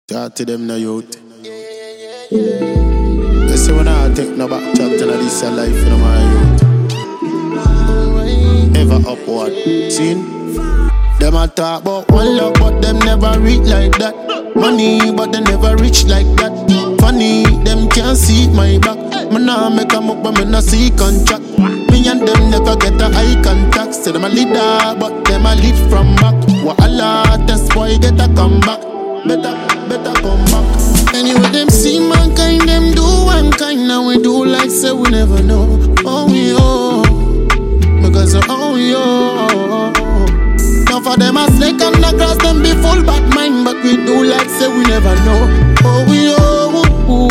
Talk to them now, youth. They say when I take no back chat and this a life in my youth. Ever upward. Seen? Them a talk about one love, but them never reach like that. Money, but they never reach like that. Funny, them can't see my back. Me nah make them up, but me nah see contract. Me and them never get a eye contact. Say them a leader, but them a lead from back. Wahala, that's why get a comeback. Better come back. Anyway, them see mankind, them do one kind. Now we do like say we never know. Oh, we oh, because oh, we oh. Now for them a snake on the grass, them be full bad mind. But we do like say we never know. Oh, we oh,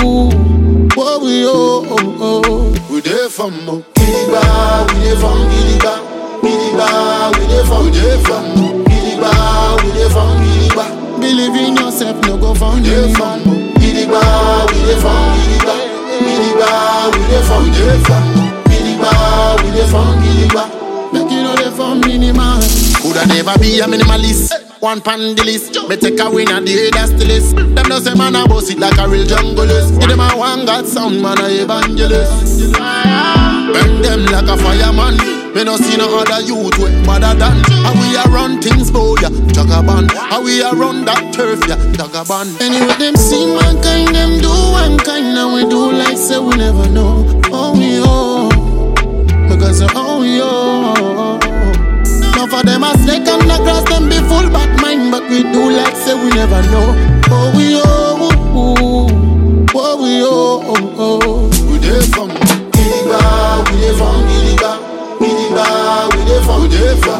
oh, we oh. We there from Kiliba, we there from Kiliba. Kiliba, we there from Kiliba, we there from Kiliba. Believe in yourself, no go found you. Kiliba, we dey from Kiliba. Kiliba, we dey from Kiliba, we dey from Kiliba. Make you know they from minimal. Coulda never be a minimalist. One pan the list. Me take a win at the that's the list. Them no say man a boss it like a real junglist. Give them a one God sound man a evangelist. Burn them like a fireman. Me no see no other youth way better than. How we a run things, boy, yeah, Jagaban. How we a run that turf, yeah, Jagaban. Anyway, them see mankind, them do one kind. Now we do like say we never know. Oh, we oh, because oh, we oh. Now for them a snake on the grass, them be full bad mind. But we do like say we never know. Oh, we oh, oh, we oh. We there from Kiliba, we there from Kiliba. Kiliba, we dey from Kiliba,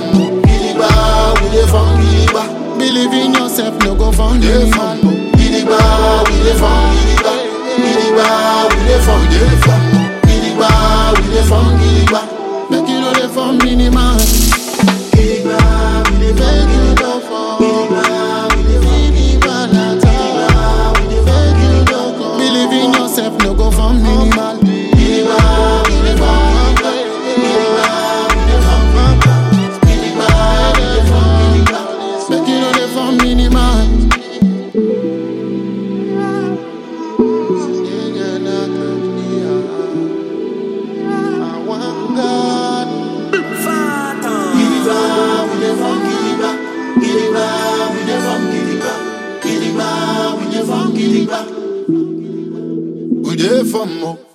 we dey from Kiliba. Believe in yourself, no go found you. Kiliba, we dey from Kiliba. Kiliba, we dey from Kiliba, we dey from Kiliba. Make you know they from minimal. Kiliba, we dey beg you don't fall. Kiliba, we dey from Kiliba, we dey beg you don't fall. Believe in yourself, no go found minimal. Kiliba, we dey from we there from